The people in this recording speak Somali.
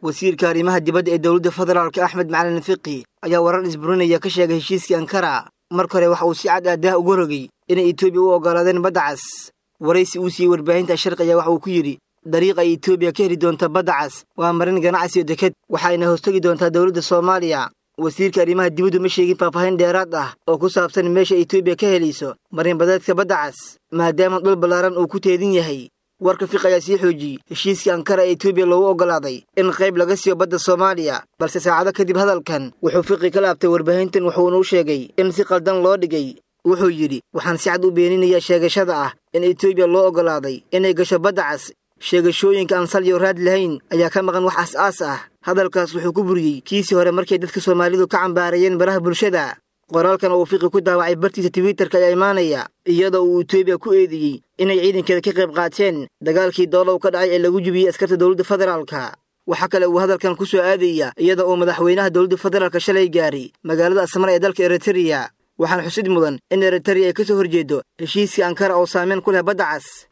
wasiirka arrimaha dibadda ee dowladda federaalka Axmed Macalin Fiqi ayaa warar isburinaya ka sheegay heshiiskii Ankara. Marka hore waxa uu si cad ah ugu rogay in Itoobiya u ogolaadeen badda cas. waraysi uu siiyay warbaahinta Sharqiga waxa uu ku yiri dariiqa Itoobiya ka heli doonta badda cas waa marin ganacsi deked waxayna hoostagi doontaa dowladda Soomaaliya. wasiirka arrimaha dibadda ma sheegin faahfaahin dheeraad ah oo ku saabsan meesha Itoobiya ka helayso marin badeedka badda cas maadaama dhul ballaaran uu ku teedin yahay. warka Fiqi ayaa sii xoojiyay heshiiskii Ankara ee Itoobiya loogu ogolaaday in qayb laga siiyo badda Soomaaliya, balse saacado kadib hadalkan wuxuu Fiqi ka laabtay warbaahintan wuxuuna u sheegay in si qaldan loo dhigay. wuxuu yiri waxaan si cad u beeninayaa sheegashada ah in Itoobiya loo ogolaaday inay gasho badda cas. sheegashooyinka aan sal iyo raad lahayn ayaa ka maqan wax asaas ah. hadalkaas wuxuu ku buriyay kiisi hore markay dadka Soomaalidu ka cambaarayeen baraha bulshada. qoraalkan oo Fiqi ku daawacay bartiisa Twitterka ayaa imaanaya iyadoo uu Itoobiya ku eedeeyay inay ciidankeeda ka qayb qaateen dagaalkii Doolow ka dhacay ee lagu jibiyay askarta dowladda federaalka. waxa kale uu hadalkan ku soo aadaya iyadoo madaxweynaha dowladda federaalka shalay gaaray magaalada Asmara ee dalka Eritrea. waxaan xusid mudan in Eritrea ay ka soo horjeedo heshiiskii Ankara oo saameyn ku leh badda cas.